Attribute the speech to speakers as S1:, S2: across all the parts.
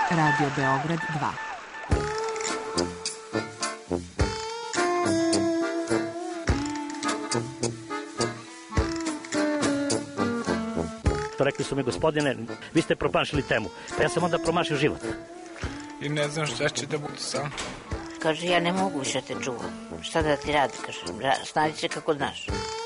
S1: Radio Beograd 2.
S2: Rekli su mi, gospodine, vi ste promašili temu, pa ja sam onda promašio život.
S3: I ne znam šta će da bude sam.
S4: Kaže, ja ne mogu više te čuvam. Šta da ti radi, kaže, snađi se kako znaš.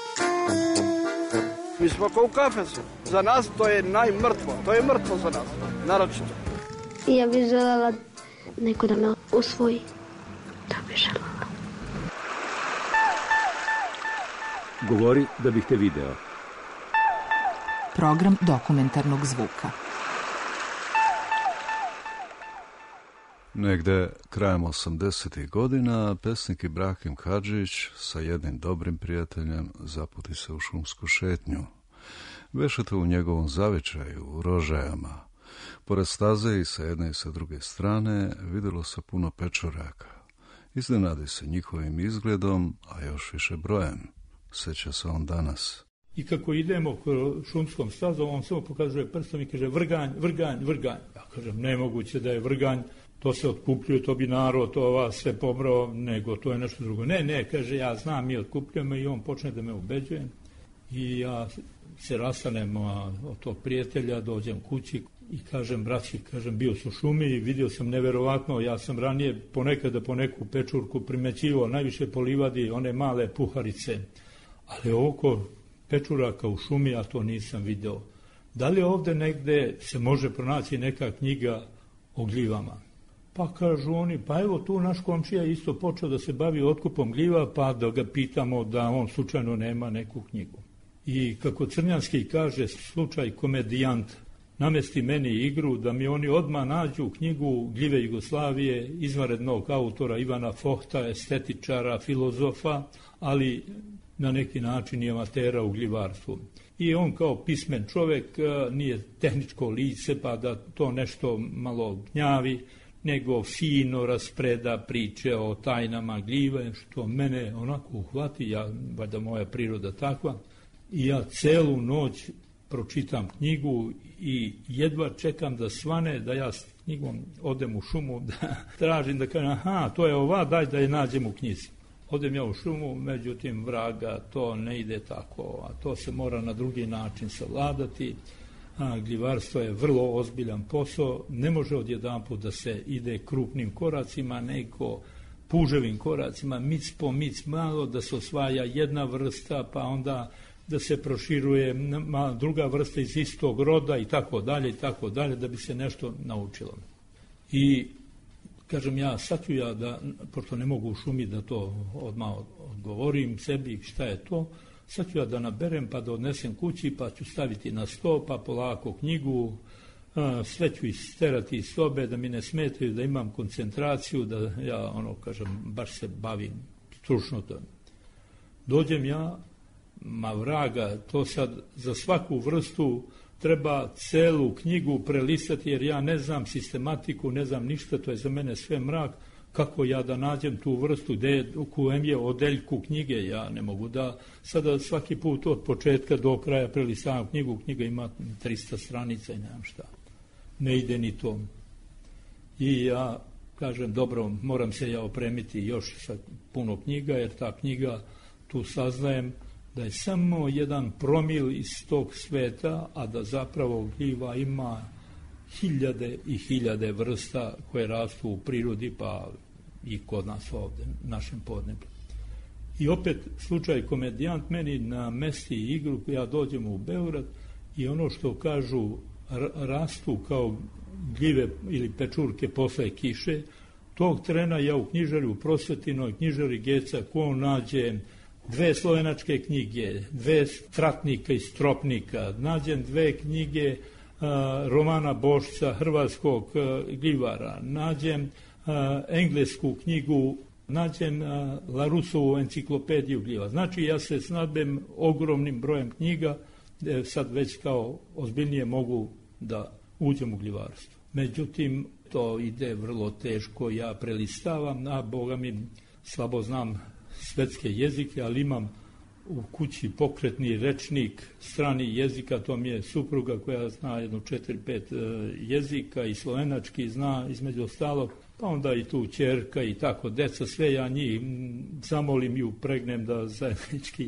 S5: Mi smo kao u kafesu. Za nas to je najmrtvo. To je mrtvo za nas, naročito.
S6: Ja bih želela neko da me usvoji. Da bih želela.
S7: Govori da bih te video.
S1: Program dokumentarnog zvuka.
S8: Negde krajem 80. godina pesnik Ibrahim Hadžić sa jednim dobrim prijateljem zaputi se u šumsku šetnju. Beše to u njegovom zavičaju, u rožajama. Pored staze i sa jedne i sa druge strane vidjelo se puno pečuraka. Iznenadi se njihovim izgledom, a još više brojem. Seća se on danas.
S9: I kako idemo šumskom stazom, on samo pokazuje prstom i kaže vrganj, vrganj, vrganj. Ja kažem, nemoguće da je vrganj, to se otkupljuje, to bi narod, to vas sve pobrao, nego to je nešto drugo. Ne, kaže, ja znam, mi otkupljujemo i on počne da me ubeđuje. I ja se rastanem od tog prijatelja, dođem kući i kažem, braći, bio sam u šumi i vidio sam neverovatno, ja sam ranije ponekada po neku pečurku primećivao, najviše po livadi, one male puharice, ali oko pečuraka u šumi, ja to nisam video. Da li ovde negde se može pronaći neka knjiga o gljivama? Pa kažu oni, pa evo tu naš komšija isto počeo da se bavi otkupom gljiva, pa da ga pitamo da on slučajno nema neku knjigu. I kako Crnjanski kaže, slučaj komedijant, namesti meni igru da mi oni odmah nađu knjigu Gljive Jugoslavije, izvanrednog autora Ivana Fohta, estetičara, filozofa, ali na neki način i amatera u gljivarstvu. I on kao pismen čovjek nije tehničko lice pa da to nešto malo gnjavi, nego fino raspreda priče o tajnama gljive, što mene onako uhvati, valjda moja priroda takva, i ja celu noć pročitam knjigu i jedva čekam da svane, da ja s knjigom odem u šumu, da tražim da kažem, aha, to je ova, daj da je nađem u knjizi. Odem ja u šumu, međutim, vraga, to ne ide tako, a to se mora na drugi način savladati. Gljivarstvo je vrlo ozbiljan posao, ne može odjedanput da se ide krupnim koracima, nego puževim koracima, mic po mic, malo da se osvaja jedna vrsta, pa onda da se proširuje druga vrsta iz istog roda i tako dalje, da bi se nešto naučilo. I kažem sad ću ja da, pošto ne mogu u šumi da to odmah odgovorim sebi šta je to, sad ću ja da naberem pa da odnesem kući pa ću staviti na sto pa polako knjigu, sve ću isterati iz sobe da mi ne smetaju, da imam koncentraciju, da ja baš se bavim stručno to. Dođem ja, vraga, to sad za svaku vrstu treba celu knjigu prelistati jer ja ne znam sistematiku, ne znam ništa, to je za mene sve mrak. Kako ja da nađem tu vrstu, u kojem je odeljku knjige, ja ne mogu da sada svaki put od početka do kraja prelistavam knjigu, knjiga ima 300 stranica i nemam šta. Ne ide ni to. I ja kažem, dobro, moram se ja opremiti još sa puno knjiga, jer ta knjiga, tu saznajem da je samo jedan promil iz tog sveta, a da zapravo gljiva ima hiljade i hiljade vrsta koje rastu u prirodi, pa i kod nas ovde, našem podneblju. I opet slučaj komedijant meni namesti igru, ja dođem u Beograd i ono što kažu rastu kao gljive ili pečurke posle kiše, tog trena ja u knjižari, u prosvetinoj knjižari Geca Kon nađem 2 slovenačke knjige, 2 Stratnika i Stropnika, nađem 2 knjige Romana Bošca, hrvatskog gljivara, nađem englesku knjigu, nađem Larusovu enciklopediju gljiva. Znači ja se snadbem ogromnim brojem knjiga, sad već kao ozbiljnije mogu da uđem u gljivarstvo. Međutim, to ide vrlo teško, ja prelistavam, a boga mi slabo znam svetske jezike, ali imam u kući pokretni rečnik stranih jezika, to mi je supruga koja zna jedno 4-5 jezika i slovenački zna između ostalog, pa onda i tu ćerka i tako deca, sve ja njih zamolim i upregnem da zajednički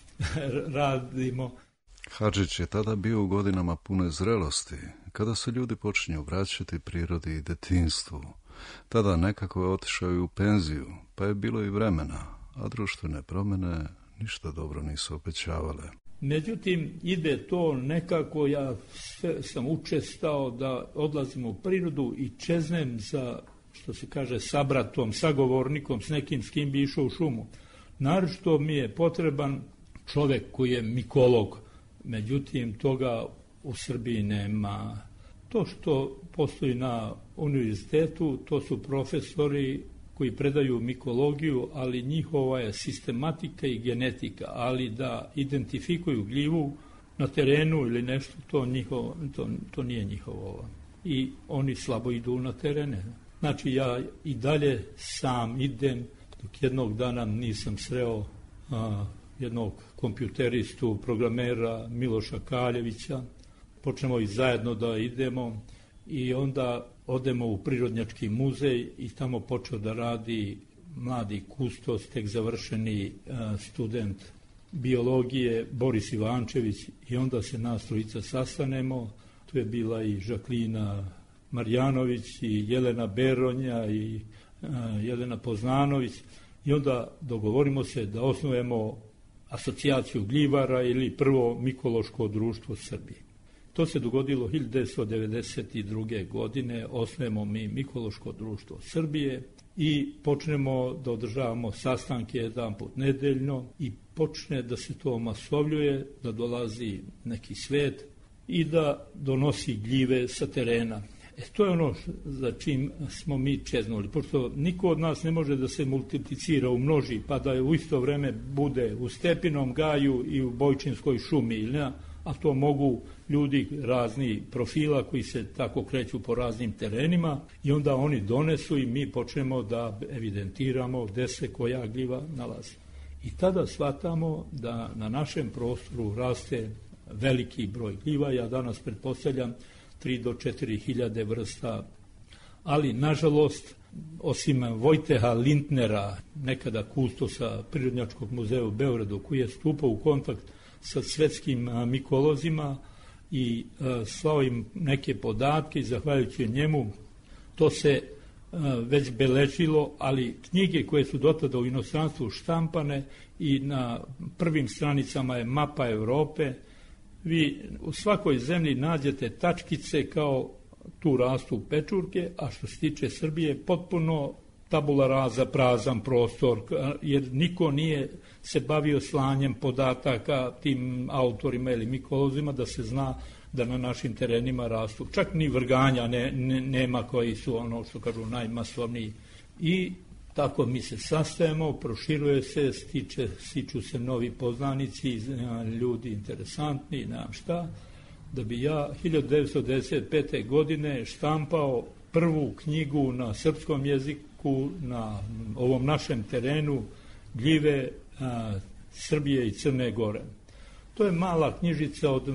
S9: radimo.
S8: Hadžić je tada bio u godinama pune zrelosti, kada se ljudi počinju vraćati prirodi i detinjstvu. Tada nekako je otišao i u penziju, pa je bilo i vremena, a društvene promjene ništa dobro nisu obećavale.
S9: Međutim, ide to nekako, ja sam učestao da odlazim u prirodu i čeznem sa, što se kaže, sabratom, sagovornikom, s nekim s kim bi išao u šumu. Naročito mi je potreban čovjek koji je mikolog, međutim, toga u Srbiji nema. To što postoji na univerzitetu, to su profesori koji predaju mikologiju, ali njihova je sistematika i genetika, ali da identifikuju gljivu na terenu ili nešto, to nije njihovo. I oni slabo idu na terene. Znači ja i dalje sam idem, dok jednog dana nisam sreo jednog kompjuteristu, programera Miloša Kaljevića, počnemo i zajedno da idemo i onda odemo u Prirodnjački muzej i tamo počeo da radi mladi kustos, tek završeni student biologije Boris Ivančević i onda se nas trojica sastanemo. Tu je bila i Žaklina Marjanović i Jelena Beronja i Jelena Poznanović i onda dogovorimo se da osnujemo asocijaciju gljivara ili prvo mikološko društvo Srbije. To se dogodilo 1992. godine, osnujemo mi Mikološko društvo Srbije i počnemo da održavamo sastanke jedan put nedeljno i počne da se to masovljuje, da dolazi neki svet i da donosi gljive sa terena. To je ono za čim smo mi čeznuli, pošto niko od nas ne može da se multiplicira, umnoži, pa da je u isto vreme bude u Stepinom gaju i u Bojčinskoj šumi, ili ne, a to mogu ljudi razni profila koji se tako kreću po raznim terenima i onda oni donesu i mi počnemo da evidentiramo gde se koja gljiva nalazi. I tada shvatamo da na našem prostoru raste veliki broj gljiva, ja danas pretpostavljam 3 do 4 hiljade vrsta, ali nažalost osim Vojteha Lindnera, nekada kustosa Prirodnjačkog muzeja u Beogradu, koji je stupao u kontakt sa svetskim mikolozima i slao im neke podatke i zahvaljujući njemu to se već beležilo, ali knjige koje su dotada u inostranstvu štampane i na prvim stranicama je mapa Evrope. Vi u svakoj zemlji nađete tačkice kao tu rastu pečurke, a što se tiče Srbije potpuno tabula rasa, prazan prostor, jer niko nije se bavio slanjem podataka tim autorima ili mikolozima da se zna da na našim terenima rastu. Čak ni vrganja nema koji su ono što kažu najmasovniji. I tako mi se sastajemo, proširuje se, stiču se novi poznanici, ljudi interesantni, nemam šta, da bi ja 1995. godine štampao prvu knjigu na srpskom jeziku na ovom našem terenu gljive Srbije i Crne Gore. To je mala knjižica od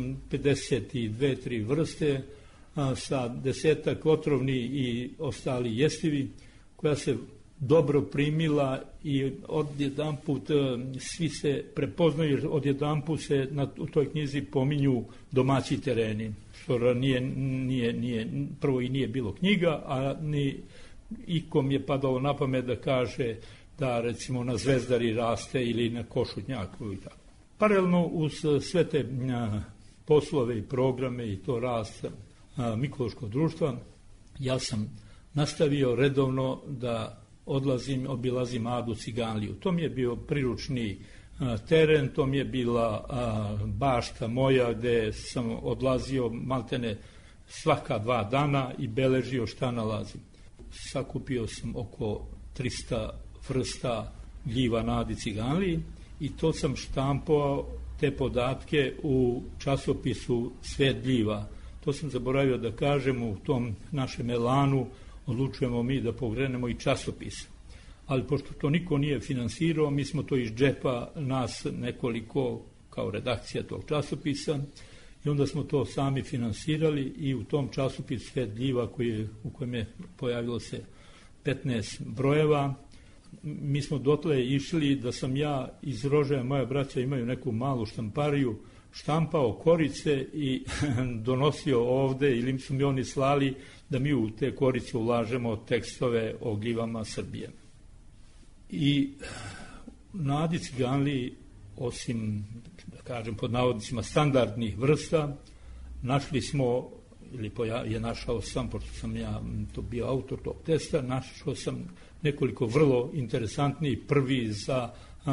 S9: 52-3 vrste sa 10 otrovni i ostali jestivi, koja se dobro primila i odjedanput svi se prepoznaju, jer odjedanput se u toj knjizi pominju domaći tereni, što nije, prvo i nije bilo knjiga, a ni ikom je padalo na pamet da kaže da recimo na Zvezdari raste ili na Košutnjaku i tako. Paralelno uz sve te poslove i programe i to rast Mikološkog društva, ja sam nastavio redovno da obilazim Adu Ciganliju. To mi je bio priručni teren, to mi je bila bašta moja gde sam odlazio maltene svaka 2 dana i beležio šta nalazim. Sakupio sam oko 300 vrsta gljiva na Adi Ciganliji i to sam štampao te podatke u časopisu Svet gljiva. To sam zaboravio da kažem, u tom našem elanu odlučujemo mi da pokrenemo i časopis. ali pošto to niko nije finansirao, mi smo to iz džepa nas nekoliko kao redakcija tog časopisa i onda smo to sami finansirali i u tom časopisu Svet gljiva u kojem je pojavilo se 15 brojeva. Mi smo dotle išli da sam ja iz Rožaja, moja braća imaju neku malu štampariju, štampao korice i donosio ovde ili su mi oni slali da mi u te korice ulažemo tekstove o gljivama Srbije. I na Adi Ciganliji, osim, da kažem, pod navodnicima standardnih vrsta, našli smo, ili je našao sam, pošto sam ja to bio autor tog testa, našao sam nekoliko vrlo interesantnih, prvi za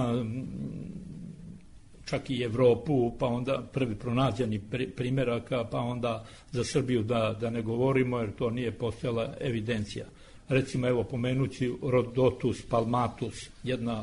S9: čak i Evropu, pa onda prvi pronađeni primjeraka, pa onda za Srbiju da ne govorimo, jer to nije postojala evidencija. Recimo, evo, pomenući Rhodotus palmatus, jedna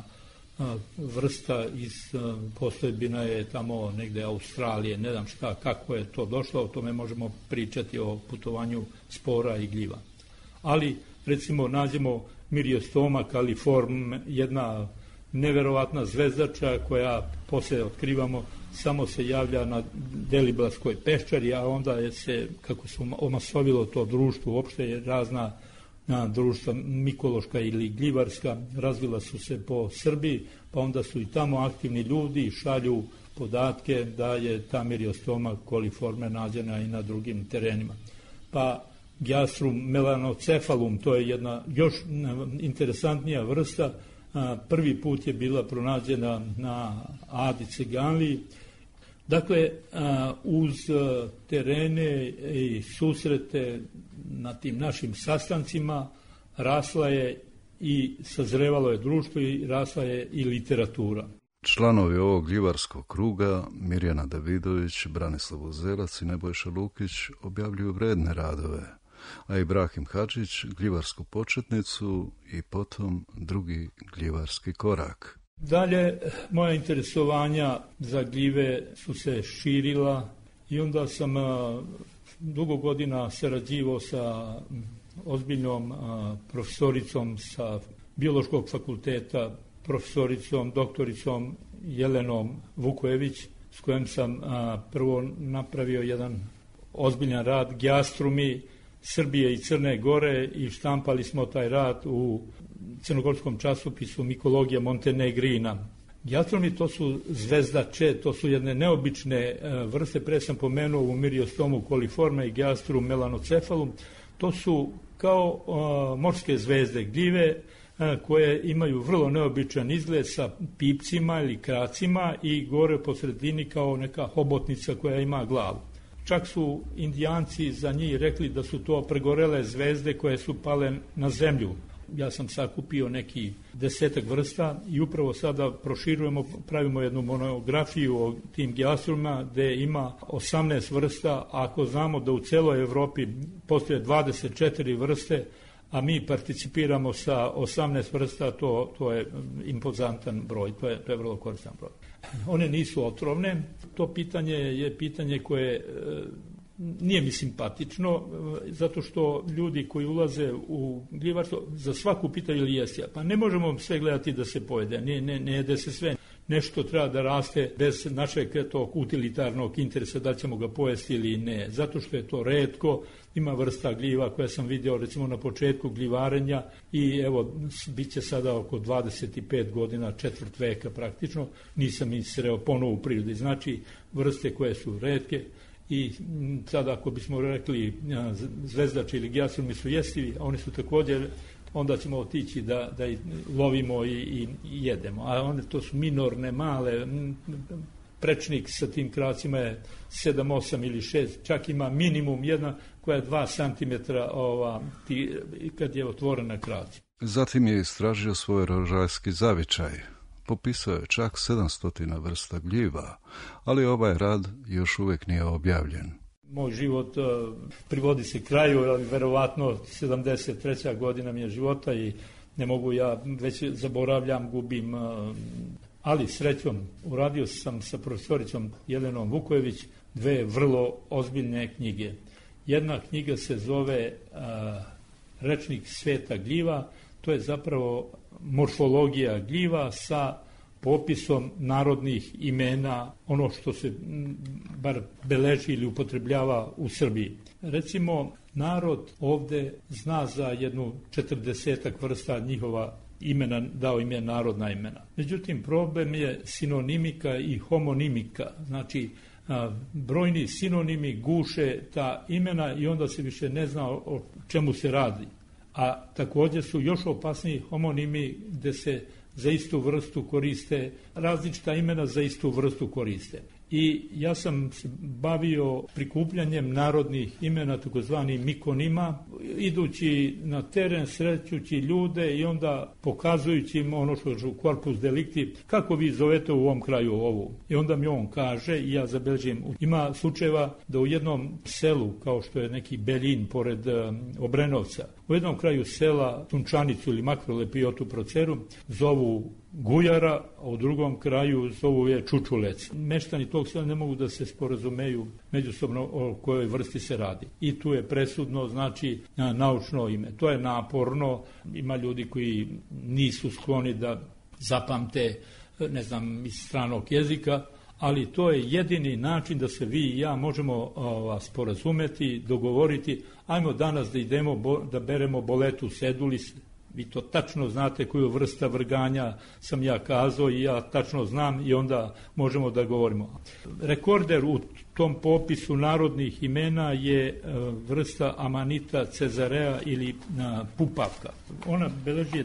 S9: vrsta iz postojbina je tamo negde Australije, ne znam kako je to došlo, o tome možemo pričati o putovanju spora i gljiva. Ali, recimo, nađemo Myriostoma caliform, jedna neverovatna zvezdača koja posle otkrivamo samo se javlja na Deliblatskoj peščari, a onda je se, kako se omasovilo to društvo, uopšte je razna društva mikološka ili gljivarska, razvila su se po Srbiji, pa onda su i tamo aktivni ljudi i šalju podatke da je ta Myriostoma califorme nađena i na drugim terenima. Pa Gyastrum melanocephalum, to je jedna još interesantnija vrsta, prvi put je bila pronađena na Adi Ciganliji. Dakle, uz terene i susrete na tim našim sastancima rasla je i sazrevalo je društvo i rasla je i literatura.
S8: Članovi ovog gljivarskog kruga, Mirjana Davidović, Branislav Uzelac i Nebojša Lukić, objavljuju vredne radove, a Ibrahim Hadžić gljivarsku početnicu i potom drugi gljivarski korak.
S9: Dalje, moja interesovanja za gljive su se širila i onda sam dugo godina sarađivao sa ozbiljnom profesoricom sa Biološkog fakulteta, profesoricom, doktoricom Jelenom Vukojević, s kojom sam prvo napravio jedan ozbiljan rad Gjastrumi Srbije i Crne Gore i štampali smo taj rad u crnogorskom časopisu Mikologija Montenegrina. Gjastrumi, to su zvezdače, to su jedne neobične vrste, pre sam pomenuo u Myriostomu califorme i Gyastrum melanocephalum, to su kao morske zvezde, gljive koje imaju vrlo neobičan izgled sa pipcima ili kracima i gore po sredini kao neka hobotnica koja ima glavu. Čak su Indijanci za njih rekli da su to pregorele zvezde koje su pale na zemlju. Ja sam sakupio neki 10 vrsta i upravo sada proširujemo, pravimo jednu monografiju o tim Gjastrumima gde ima 18 vrsta, a ako znamo da u celoj Evropi postoje 24 vrste, a mi participiramo sa 18 vrsta, to je impozantan broj, to je vrlo koristan broj. One nisu otrovne, to pitanje je pitanje koje nije mi simpatično, zato što ljudi koji ulaze u gljivarstvo za svaku pitaju ili jesti, pa ne možemo sve gledati da se pojede, ne jede se sve. Nešto treba da raste bez našeg tog utilitarnog interesa da ćemo ga pojesti ili ne, zato što je to retko. Ima vrsta gljiva koja sam vidio recimo na početku gljivarenja i evo, bit će sada oko 25 godina, četvrt veka praktično, nisam ih sreo ponovo u prirodi. Znači, vrste koje su retke i sada ako bismo rekli zvezdači ili Gjastrumi su jestivi, a oni su također, onda ćemo otići da ih lovimo i jedemo. A one to su minorne, male, prečnik sa tim kracima je 7, 8 ili 6, čak ima minimum jedna koja je 2 cm kad je otvorena krac.
S8: Zatim je istražio svoj rožajski zavičaj. Popisao je čak 700 vrsta gljiva, ali ovaj rad još uvijek nije objavljen.
S9: Moj život privodi se kraju, ali verovatno 73. godina mi je života i ne mogu ja, već zaboravljam, gubim, ali srećom uradio sam sa profesoricom Jelenom Vukojević 2 vrlo ozbiljne knjige. Jedna knjiga se zove Rečnik sveta gljiva, to je zapravo morfologija gljiva sa popisom narodnih imena, ono što se bar beleži ili upotrebljava u Srbiji. Recimo, narod ovde zna za jednu 40 vrsta njihova imena, dao im je narodna imena. Međutim, problem je sinonimika i homonimika, znači brojni sinonimi guše ta imena i onda se više ne zna o čemu se radi. A također su još opasniji homonimi gde se za istu vrstu koriste, različita imena za istu vrstu koriste. I ja sam se bavio prikupljanjem narodnih imena, takozvani mikonima, idući na teren, srećući ljude i onda pokazujući im ono što je corpus delicti, kako vi zovete u ovom kraju ovu. I onda mi on kaže i ja zabeležim. Ima slučajeva da u jednom selu, kao što je neki Beljin pored Obrenovca, u jednom kraju sela Tunčanicu ili Makrolepiotu Proceru zovu Gujara, a u drugom kraju zovu je Čučulec. Meštani tog sela ne mogu da se sporazumeju međusobno o kojoj vrsti se radi. I tu je presudno, znači, naučno ime. To je naporno, ima ljudi koji nisu skloni da zapamte, ne znam, iz stranog jezika, ali to je jedini način da se vi i ja možemo sporazumeti, dogovoriti. Ajmo danas da idemo da beremo boletu sedulis. Vi to tačno znate koju vrsta vrganja sam ja kazao i ja tačno znam i onda možemo da govorimo. Rekorder u tom popisu narodnih imena je vrsta Amanita cezarea ili pupavka. Ona beleži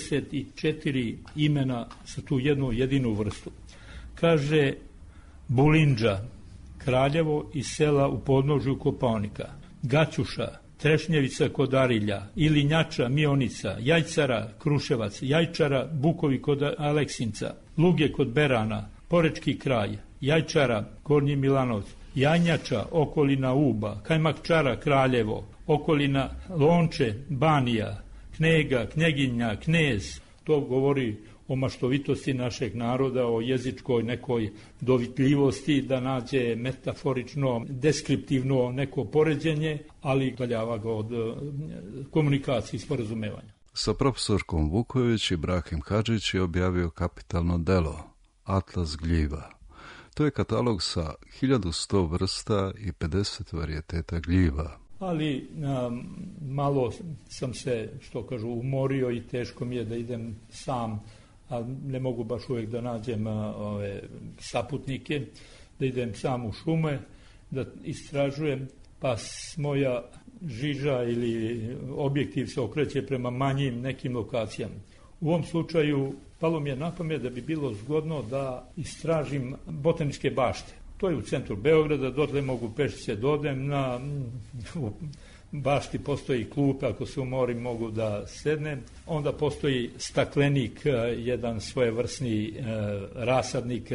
S9: 24 imena za tu jednu jedinu vrstu. Kaže Bulindža, Kraljevo iz sela u podnožju Kopaonika, Gaćuša, Trešnjevica kod Arilja, Ilinjača, Mionica, Jajcara, Kruševac, Jajčara, Bukovi kod Aleksinca, Luge kod Berana, Porečki kraj, Jajčara, Gornji Milanovac, Jajnjača, okolina Uba, Kajmakčara, Kraljevo, okolina Lonče, Banija, Knega, Knjeginja, Knez. To govori o maštovitosti našeg naroda, o jezičkoj nekoj dovitljivosti, da nađe metaforično, deskriptivno neko poređenje, ali udaljava ga od komunikacije i sporazumevanja.
S8: Sa profesorkom Vukojević Ibrahim Hadžić je objavio kapitalno delo Atlas gljiva. To je katalog sa 1100 vrsta i 50 varijeteta gljiva.
S9: Ali malo sam se, što kažu, umorio i teško mi je da idem sam, a ne mogu baš uvijek da nađem saputnike, da idem sam u šume, da istražujem, pa moja žiža ili objektiv se okreće prema manjim nekim lokacijama. U ovom slučaju palo mi je na pamet da bi bilo zgodno da istražim botaničke bašte. To je u centru Beograda, dotle mogu pešice da odem, u bašti postoji klupe, ako se umorim mogu da sednem, onda postoji staklenik, jedan svojevrsni rasadnik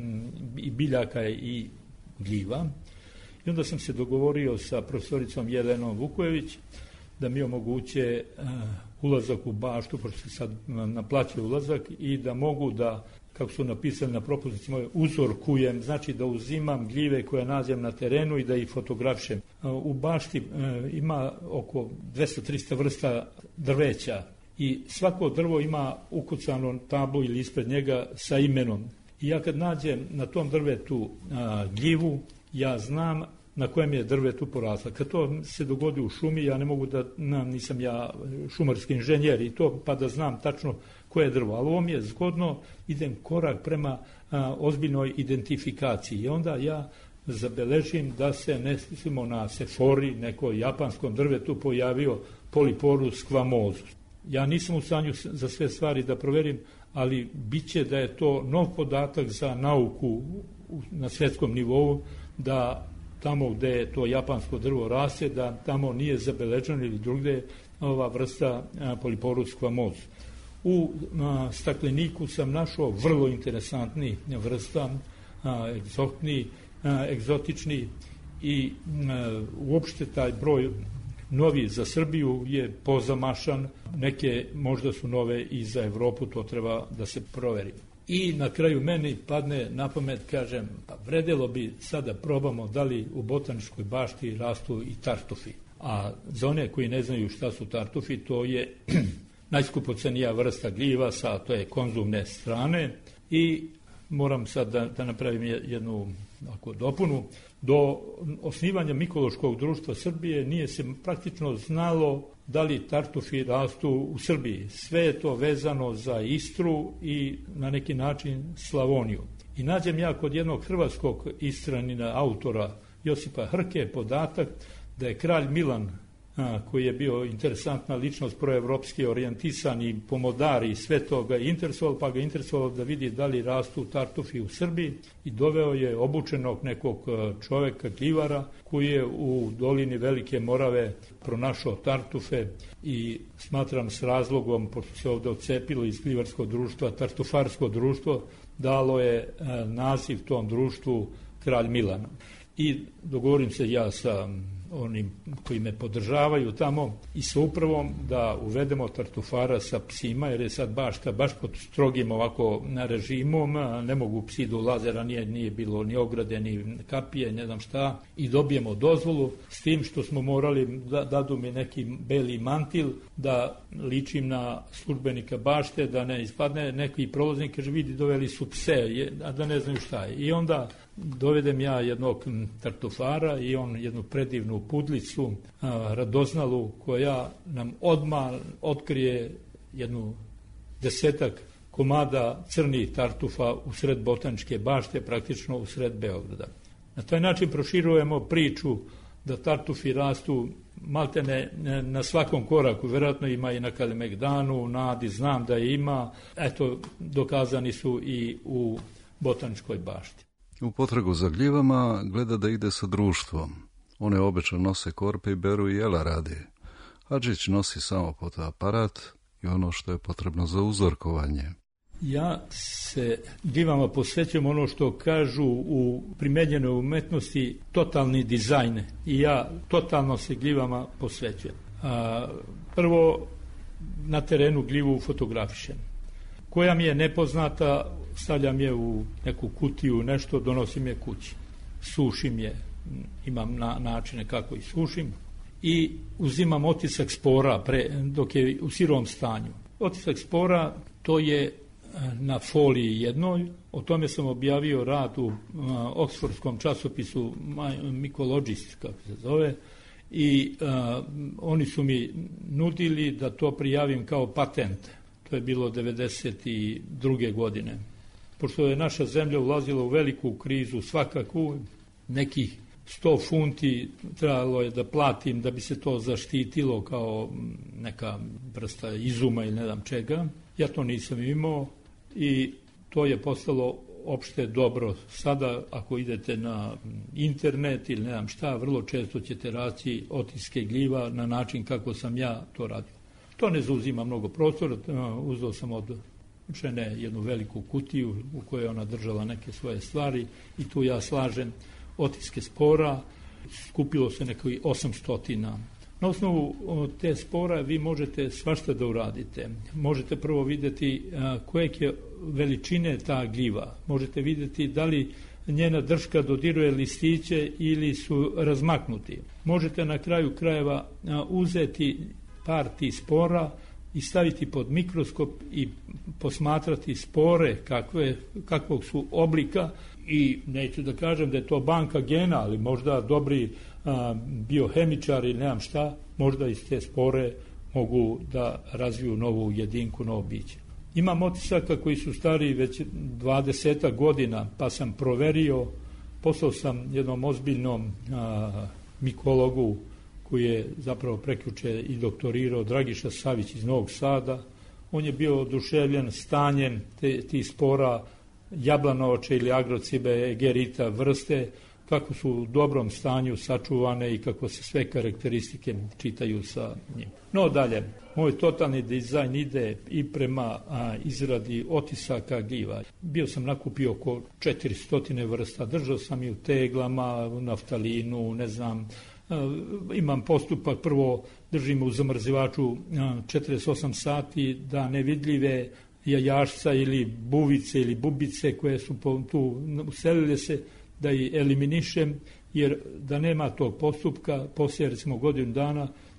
S9: i biljaka i gljiva. I onda sam se dogovorio sa profesoricom Jelenom Vukojević da mi omoguće ulazak u baštu, pošto se sad naplaćuje ulazak, i da mogu da, kako su napisali na propoziciji moje, uzorkujem, znači da uzimam gljive koje nađem na terenu i da ih fotografišem. U bašti ima oko 200-300 vrsta drveća i svako drvo ima ukucano tablu ili ispred njega sa imenom. I ja kad nađem na tom drvetu gljivu, ja znam na kojem je drvetu porasla. Kad to se dogodi u šumi, ja ne mogu da, nisam ja šumarski inženjer i to, pa da znam tačno koje je drvo. Ali ovo mi je zgodno, idem korak prema ozbiljnoj identifikaciji. I onda ja zabeležim da se, ne mislimo na sefori, neko japanskom drvetu pojavio Polyporus squamosus. Ja nisam u stanju za sve stvari da proverim, ali bit će da je to nov podatak za nauku na svjetskom nivou, da tamo gde je to japansko drvo raste, da tamo nije zabeleženo ili drugde ova vrsta Polyporus squamosus. U stakleniku sam našao vrlo interesantni vrsta, egzotični i uopšte taj broj novi za Srbiju je pozamašan, neke možda su nove i za Evropu, to treba da se proveri. I na kraju meni padne na pamet, kažem, pa vredelo bi sada probamo da li u botaničkoj bašti rastu i tartufi. A za one koji ne znaju šta su tartufi, to je najskupocenija vrsta gljiva sa to je konzumne strane i moram sad da napravim jednu dopunu. Do osnivanja Mikološkog društva Srbije nije se praktično znalo da li tartufi rastu u Srbiji. Sve je to vezano za Istru i na neki način Slavoniju. I nađem ja kod jednog hrvatskog istranina, autora Josipa Hrke, podatak da je kralj Milan, koji je bio interesantna ličnost, proevropski orijentisan i pomodar i sve to ga je interesovalo, pa ga je interesovalo da vidi da li rastu tartufi u Srbiji i doveo je obučenog nekog čoveka, gljivara, koji je u dolini Velike Morave pronašao tartufe i smatram s razlogom, pošto se ovde odcepilo iz gljivarskog društva, tartufarsko društvo, dalo je naziv tom društvu kralj Milan. I dogovorim se ja sa onim koji me podržavaju tamo i sa upravom da uvedemo tartufara sa psima, jer je sad bašta baš pod strogim ovako režimom, ne mogu psi do lazera, nije bilo ni ograde, ni kapije, ne znam šta, i dobijemo dozvolu, s tim što smo morali dadu mi neki beli mantil da ličim na službenika bašte, da ne ispadne neki prolaznik, kaže vidi doveli su pse, a da ne znaju šta je. I onda dovedem ja jednog tartufara i on jednu predivnu pudlicu, radoznalu, koja nam odmah otkrije jednu 10 komada crnih tartufa u sred Botaničke bašte, praktično u sred Beograda. Na taj način proširujemo priču da tartufi rastu maltene na svakom koraku, verovatno ima i na Kalemegdanu, na Adi znam da je ima, eto dokazani su i u Botaničkoj bašti.
S8: U potragu za gljivama gleda da ide sa društvom. One obično nose korpe i beru i jela radi. Hadžić nosi samo fotoaparat i ono što je potrebno za uzorkovanje.
S9: Ja se gljivama posvećujem ono što kažu u primenjenoj umetnosti totalni dizajn i ja totalno se gljivama posvećujem. Prvo na terenu gljivu fotografišem. Koja mi je nepoznata, stavljam je u neku kutiju, nešto, donosim je kući. Sušim je, imam načine kako ih sušim i uzimam otisak spora dok je u sirovom stanju. Otisak spora, to je na foliji jednoj, o tome sam objavio rad u oksfordskom časopisu Mycologist, kako se zove, i oni su mi nudili da to prijavim kao patent. To je bilo 1992. godine. Pošto je naša zemlja ulazila u veliku krizu, svakako nekih 100 funti trebalo je da platim da bi se to zaštitilo kao neka vrsta izuma ili ne znam čega. Ja to nisam imao i to je postalo opšte dobro. Sada ako idete na internet ili ne znam šta, vrlo često ćete naći otiske gljiva na način kako sam ja to radio. To ne zauzima mnogo prostora, uzeo sam od žene jednu veliku kutiju u kojoj ona držala neke svoje stvari i tu ja slažem otiske spora, skupilo se neko 800. Na osnovu te spora vi možete svašta da uradite. Možete prvo vidjeti kojeg je veličine ta gljiva, možete vidjeti da li njena drška dodiruje listiće ili su razmaknuti. Možete na kraju krajeva uzeti par tih spora i staviti pod mikroskop i posmatrati spore kakvog su oblika i neću da kažem da je to banka gena, ali možda dobri biohemičar ili nemam šta, možda iz te spore mogu da razviju novu jedinku, novo biće. Imam otisaka koji su stari već 20 godina, pa sam proverio, poslao sam jednom ozbiljnom mikologu koji je zapravo prekjuče i doktorirao, Dragiša Savić iz Novog Sada. On je bio oduševljen stanjem tih spora jablanovače ili agrocibe egerita vrste, kako su u dobrom stanju sačuvane i kako se sve karakteristike čitaju sa njim. No dalje, moj totalni dizajn ide i prema izradi otisaka gljiva. Bio sam nakupio oko 400 vrsta, držao sam i u teglama, u naftalinu, ne znam. Imam postupak, prvo držim u zamrzivaču 48 sati da nevidljive jajašca ili buvice ili bubice koje su tu uselile se, da ih eliminišem, jer da nema tog postupka, poslije recimo godinu dana,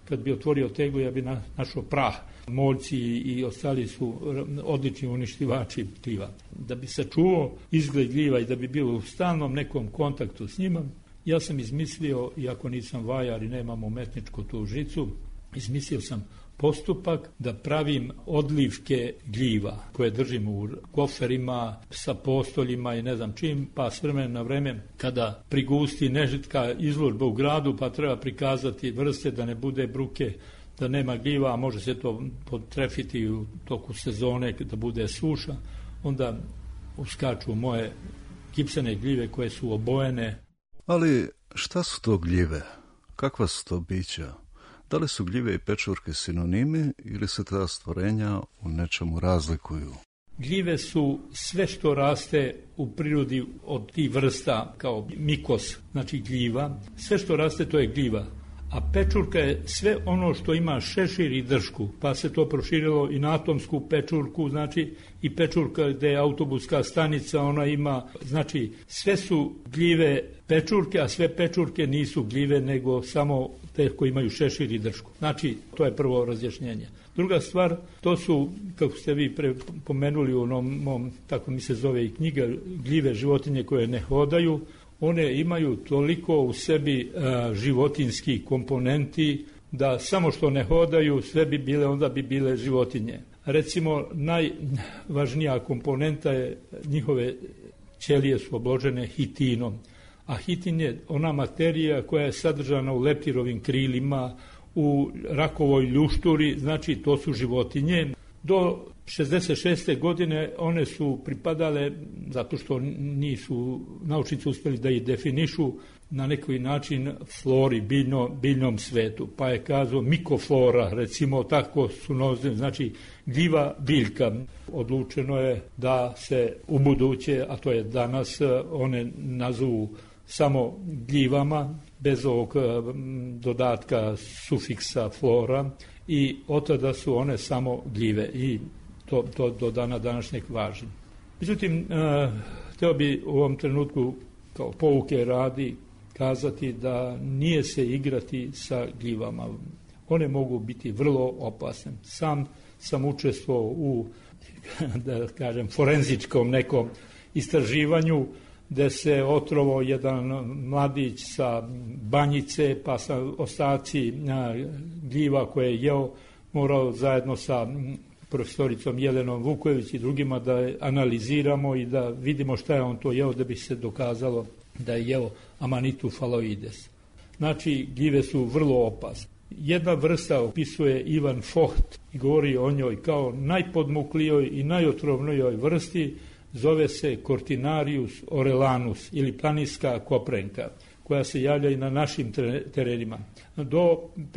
S9: kad bi otvorio teglu, ja bi našao prah. Moljci i ostali su odlični uništivači gljiva. Da bi sačuvao izgled gljiva i da bi bio u stalnom nekom kontaktu s njima, ja sam izmislio, iako nisam vajar i nemam umetničku tu žicu, izmislio sam postupak da pravim odlivke gljiva koje držim u koferima sa postoljima i ne znam čim, pa s vremena na vreme kada prigusti nežitka izložba u gradu, pa treba prikazati vrste da ne bude bruke, da nema gljiva, a može se to potrefiti u toku sezone da bude suša, onda uskaču moje gipsene gljive koje su obojene.
S8: Ali šta su to gljive? Kakva su to bića? Da li su gljive i pečurke sinonimi ili se ta stvorenja u nečemu razlikuju?
S9: Gljive su sve što raste u prirodi od tih vrsta, kao mikos, znači gljiva. Sve što raste to je gljiva. A pečurka je sve ono što ima šešir i dršku, pa se to proširilo i na atomsku pečurku, znači i pečurka gde je autobuska stanica, ona ima, znači sve su gljive pečurke, a sve pečurke nisu gljive, nego samo te koji imaju šešir i dršku. Znači, to je prvo razjašnjenje. Druga stvar, to su, kako ste vi pomenuli u onom mom, tako mi se zove i knjiga, gljive životinje koje ne hodaju. One imaju toliko u sebi životinskih komponenti da samo što ne hodaju sve bi bile, onda bi bile životinje. Recimo, najvažnija komponenta je njihove ćelije su obložene hitinom, a hitin je ona materija koja je sadržana u leptirovim krilima, u rakovoj ljušturi, znači to su životinje. Do 66. godine one su pripadale, zato što nisu naučnici uspjeli da ih definišu, na neki način flori, biljnom svetu. Pa je kazao mikoflora, recimo tako su nazvane, znači gljiva biljka. Odlučeno je da se u buduće, a to je danas, one nazovu samo gljivama, bez ovog dodatka sufiksa flora, i od tada su one samo gljive i to do dana današnjeg važi. Međutim, htio bi u ovom trenutku kao pouke radi kazati da nije se igrati sa gljivama. One mogu biti vrlo opasne. Sam učestvovao u, da kažem, forenzičkom nekom istraživanju gde se otrovao jedan mladić sa Banjice, pa sa ostaci gljiva koje je jeo, morao zajedno sa profesoricom Jelenom Vukojević i drugima da analiziramo i da vidimo šta je on to jeo, da bi se dokazalo da je jeo Amanita phalloides. Znači, gljive su vrlo opasne. Jedna vrsta opisuje Ivan Focht i govori o njoj kao najpodmuklijoj i najotrovnijoj vrsti, zove se Cortinarius orelanus ili planinska koprenka, koja se javlja i na našim terenima. Do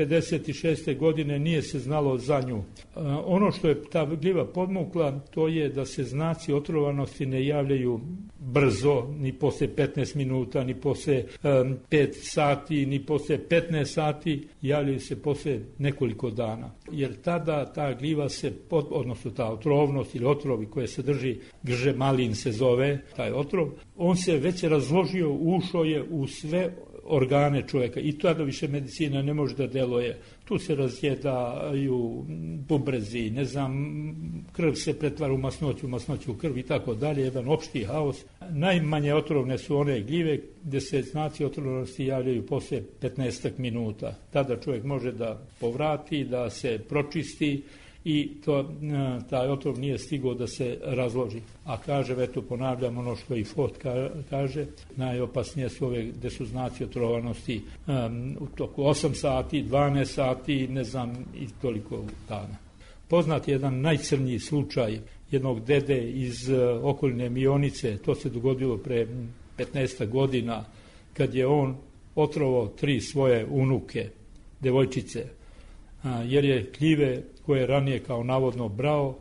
S9: 56. godine nije se znalo za nju. Ono što je ta gljiva podmukla, to je da se znaci otrovanosti ne javljaju brzo, ni posle 15 minuta, ni posle 5 sati, ni posle 15 sati, javljaju se posle nekoliko dana. Jer tada ta gljiva se, odnosno ta otrovnost ili otrovi koje sadrži gržemalin se zove, taj otrov, on se već razložio, ušao je u sve organe čovjeka i tada više medicina ne može da deluje. Tu se razjedaju bubrezi, ne znam, krv se pretvara u masnoću u krv i tako dalje, jedan opšti haos. Najmanje otrovne su one gljive gde se znaci otrovnosti javljaju posle 15 minuta. Tada čovjek može da povrati, da se pročisti i taj otrov nije stigao da se razloži. A kaže, eto ponavljam ono što i Focht kaže, najopasnije su ove gde su znaci otrovanosti u toku 8 sati, 12 sati, ne znam, i toliko dana. Poznat je jedan najcrniji slučaj jednog dede iz okoline Mionice, to se dogodilo pre 15 godina, kad je on otrovao 3 svoje unuke, devojčice, jer je gljive koje je ranije kao navodno brao,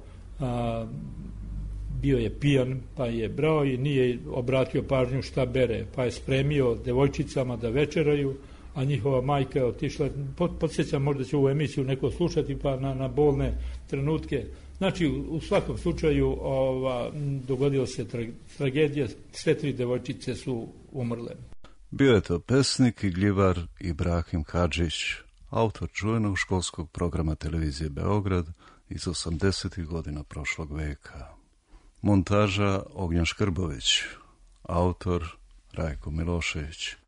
S9: bio je pijan pa je brao i nije obratio pažnju šta bere, pa je spremio devojčicama da večeraju, a njihova majka je otišla, podsjećam, možda će ovu emisiju neko slušati, pa na bolne trenutke. Znači, u svakom slučaju dogodila se tragedija, sve 3 devojčice su umrle.
S8: Bio je to pesnik i gljivar Ibrahim Hadžić, autor čuvenog školskog programa televizije Beograd iz 80. godina prošlog veka. Montaža Ognjan Škrbović, autor Rajko Milošević.